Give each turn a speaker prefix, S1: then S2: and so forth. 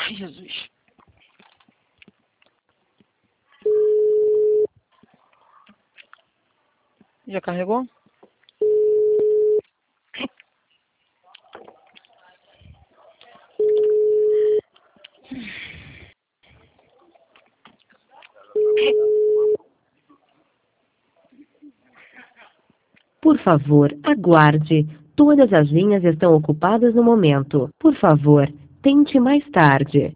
S1: Ai, Jesus. Já carregou?
S2: Por favor, aguarde. Todas as linhas estão ocupadas no momento. Por favor, tente mais tarde.